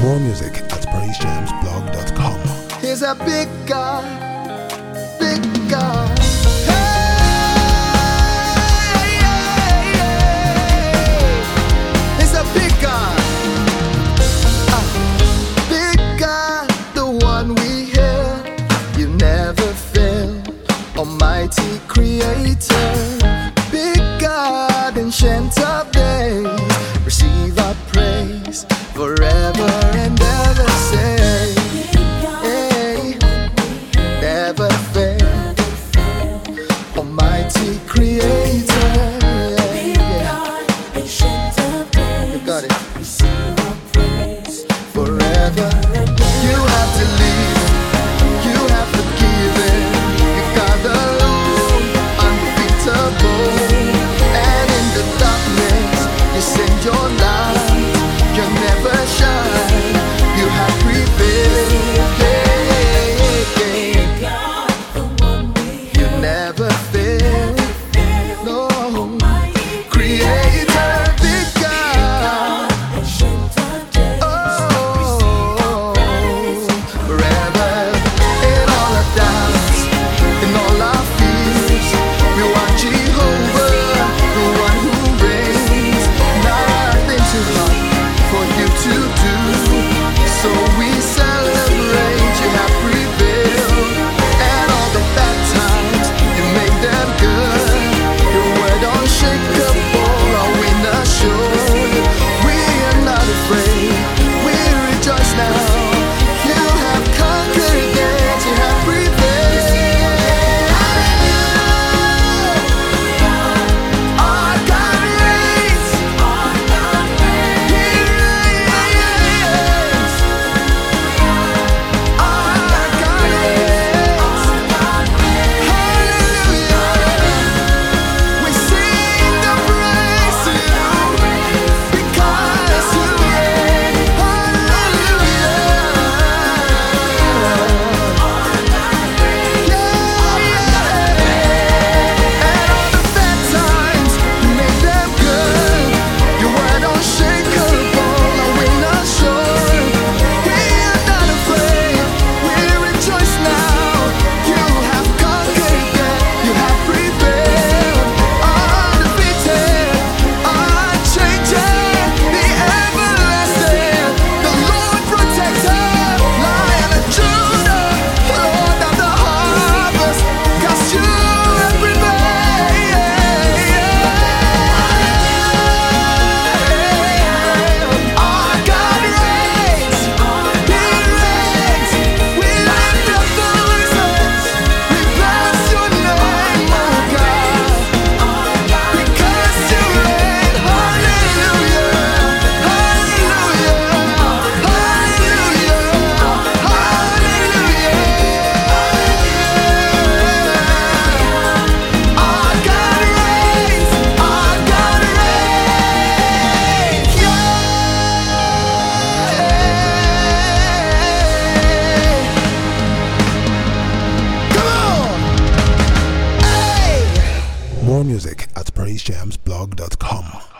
More music at praisejamsblog.com. He's a big God, big God. He's a big God. Big God, the one we hear. You never fail, Almighty Creator. Big God, Ancient of Days, receive our praise forever and ever. Say, hey, never fail, Almighty Creator. You got it. Forever. You have to live, you have forgiven. You got the Lord, unbeatable. And in the darkness, you send your light. You never shine, you have prevailed. You never fail, no. Creator, big God. Oh, forever. In all our doubts, in all our fears, you are Jehovah, the one who reigns. Nothing too hard for you to do, so we celebrate. You have prevailed, and all the bad times you made them good. Your word unshakable, our winner sure. We are not afraid, we rejoice now. You have conquered death, you have prevailed. Our God reigns, He reigns. Our God reigns. Hallelujah. We sing the praise to you because you reign. And all the bad times, you made them good. Your word unshakable, our winner sure. We are not afraid, we rejoice now. You have conquered death, you have prevailed. Undefeated, unchanging, the everlasting, the Lord protector, Lion of Judah, Lord of the harvest, 'cause you have prevailed. Our God reigns, He reigns. We lift up the voices, we bless your name, oh God, because you reign. Hallelujah, hallelujah, hallelujah, hallelujah. Our God reigns, our God reigns. Come on, hey. More music at praisejamsblog.com.